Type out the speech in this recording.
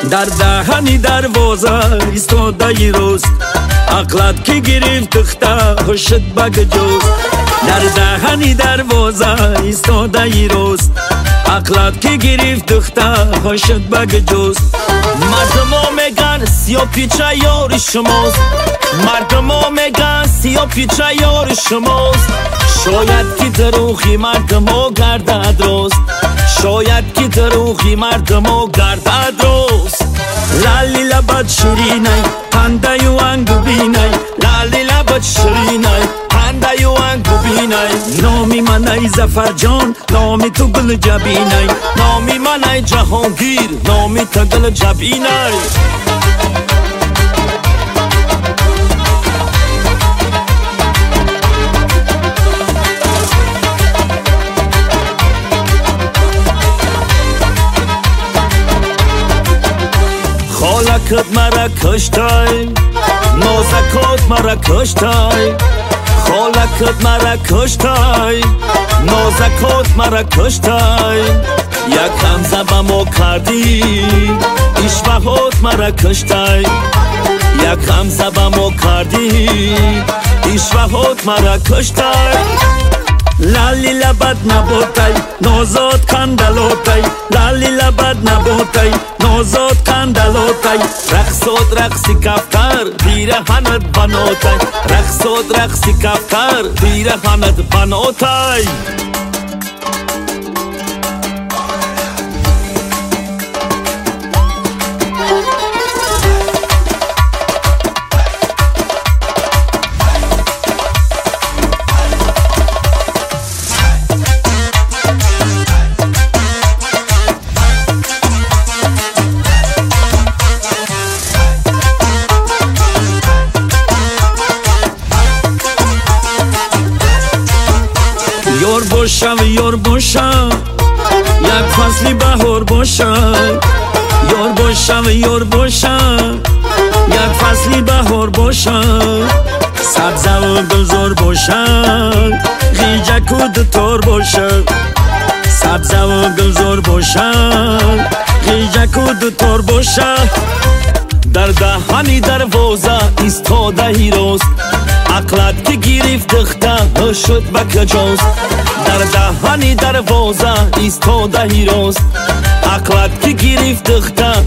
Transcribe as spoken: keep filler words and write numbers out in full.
در دهنی دروازه ایستاده ای روز، عقلت که گرفت تخته هوشت بگجوز. در دهنی دروازه ایستاده ای روز، عقلت که گرفت تخته هوشت بگجوز. مردم میگن سیاه پیچه یار شماست، مردم میگن سیاه پیچه یار شماست. شاید که دروغی مردم گردد روز، شاید که دروغی مردم گردد روز. لالی لبت شیرینه پنده و انگو بینه، لالی لبت شیرینه پنده و انگو بینه. نامی من ای زفر جان، نامی تو گل جبینه، نامی من ای جهانگیر، نامی تو گل جبینه. خالکت مرا کشتای، نازکات مرا کشتای. خالکت مرا کشتای، نازکات مرا کشتای. یک همزه به ما کردی، اشبهات مرا کشتای. یک همزه به ما کردی، اشبهات مرا کشتای. لالی لبت نبوتای، نازاد کندلوتای. لالی لبت نبوتای، نازاد کندلوتای. رقصاد رقصی کفتر پیرهنت بناتای، رقصاد رقصی کفتر پیرهنت بناتای. یار باشم یار باشم، یک فصلی بهار باشم. یار باشم یار باشم، یک فصلی بهار باشم. سبزه و گلزار باشم، غیجک و دوتار باشم. سبزه و گلزار باشم، غیجک و دوتار باشم. در دهنی دروازه ایستاده ای روز، عقلت که گرفت تخته شد بکجاز. در دهنی دروازه ایستاده ای روز، عقلت که گرفت تخته